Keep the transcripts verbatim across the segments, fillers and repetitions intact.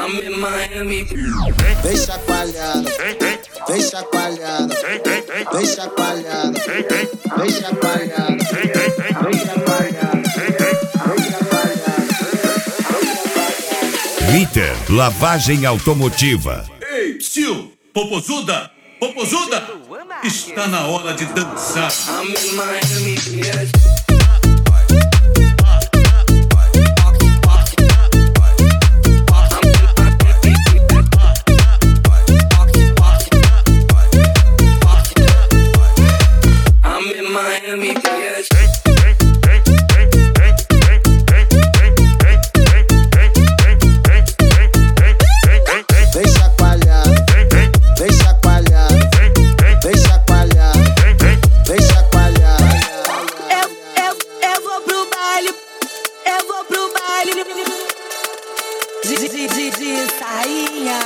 I'm in Miami. Vem chacoalhando, vem chacoalhando, vem chacoalhando, vem chacoalhando, vem chacoalhando. Ritter Lavagem Automotiva. Ei, psiu, popozuda, popozuda, está na hora de dançar. I'm in Miami, yes. Miami, yes. Vem chacoalhando, vem chacoalhando, vem chacoalhando, vem chacoalhando. Eu, eu, eu vou pro baile, eu vou pro baile de, de, de, de sainha.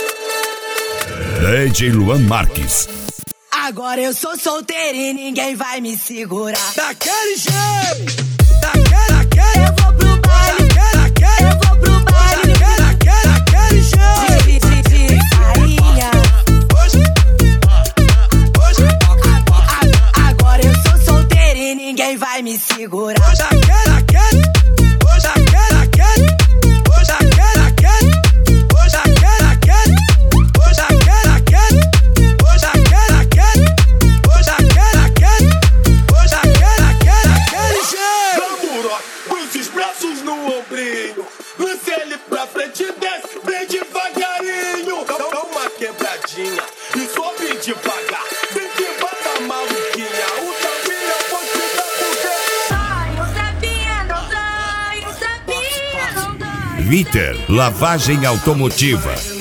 D J Luan Marques. Agora eu sou solteira e ninguém vai me segurar. Daquele jeito, daquele, daquele. Eu vou pro baile, daquele, eu vou pro baile daquele, daquele jeito. de, de, de sainha. Hoje, hoje, Agora eu sou solteira e ninguém vai me segurar. daquele, daquele, hoje, daquele, daquele, hoje, daquele, daquele, hoje, daquele, daquele, hoje, daquele, daquele, hoje, daquele, daquele, hoje, daquele, daquele, hoje, daquele, daquele, daquele jeito. Vamos, ó, cruza os braços no ombrinho. Lance ele pra frente e desce bem devagarinho. Dá, dá uma quebradinha e sobe devagar. Vem que bata maluquinha. O tapinha pode dar porque... Ai, o tapinha não dói, o tapinha não dói. Ritter Lavagem Automotiva.